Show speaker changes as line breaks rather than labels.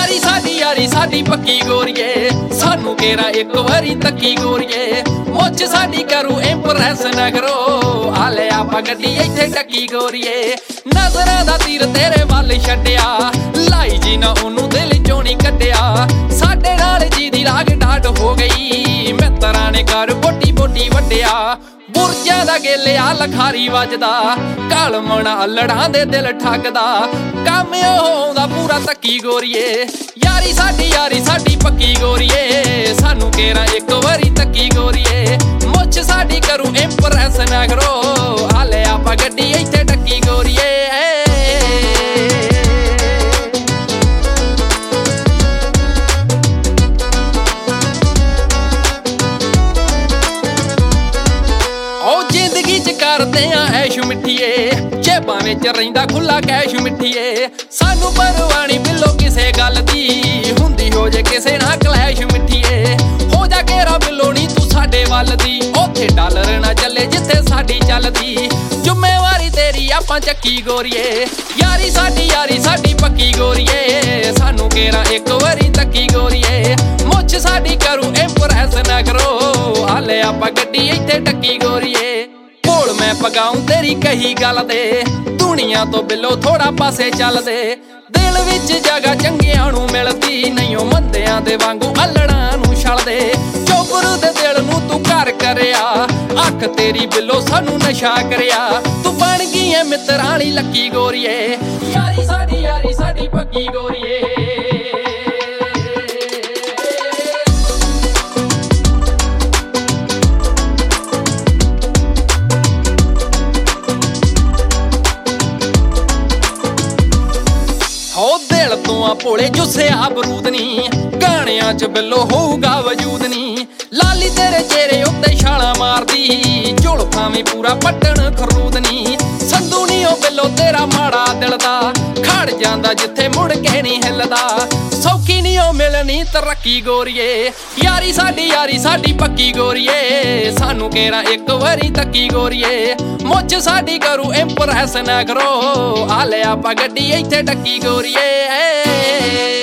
यारी साडी पक्की गोरीए सानू केरा एक वारी तक्की गोरीए मुझ साडी करू इंप्रेस न करो आले आपा गड्डी इत्थे टक्की गोरीए नजरां दा तीर तेरे वाल छड्डिया लाई जी ना ओनू दिल चों नहीं कड्डिया साडे नाल जी दी राग डाट हो गई मित्तरां ने कर बोटी बोटी वड्डिया बुरजां दा गेलिया लखारी वजदा कालमणा अल्लड़ां दे दिल ठगदा काम होंदा पूरा तक्की गोरीए यारी साडी पक्की गोरीए सानू केरा एक वारी तक्की गोरीए मुझ साडी करूं इंप्रेस ना करो हाले आपा गड्डी इत्थे टक्की गोरीए करदे ऐश मिठिए जेबां विच रहिंदा खुला कैश मिठिए सानू परवानी बिलो किसे गल दी हुंदी हो जे किसे ना क्लैश मिठिए हो जा केरा बिलो नी तू साडे वल दी ओथे डॉलर ना चले जिथे साडी चलदी जिम्मेवारी तेरी आपां चक्की गोरीए यारी साडी पक्की गोरीए सानू केरा एक वारी तक्की गोरीए मुझ साडी करूं इंप्रेस ना करो हाले आपां गड्डी इत्थे टक्की गोरीए बोल मैं पगाऊं तेरी कही गल दे दुनिया तो बिलो थोड़ा पासे चल दे दिल विच जगह चंगियां नू मिलदी नहीं ओ मंदियां दे वांगू अल्लड़ां नू छल दे चोबरू दे दिल नू तू घर करया अख तेरी बिलो सानू नशा करया तू बन गई है मित्रां दी लक्की गोरीए यारी साडी पक्की गोरीए दिल तू भोले जुस्सिया बरूद नी गाणियां च बिलो होऊगा वजूद नी लाली तेरे चेहरे उत्ते छाला मारदी झुलफां भी पूरा पट्टन खरूद नी संधू नी ओ बिलो तेरा माड़ा दिल दा खड़ जांदा जिथे मुड़ के नहीं हिलदा सौखी नी ओ मिलनी तरक्की गोरीए यारी साडी पक्की गोरीए सानू केरा एक वारी तक्की गोरीए मुझ साडी करूं इंप्रेस ना करो हाले आपा गड्डी इत्थे टक्की गोरीए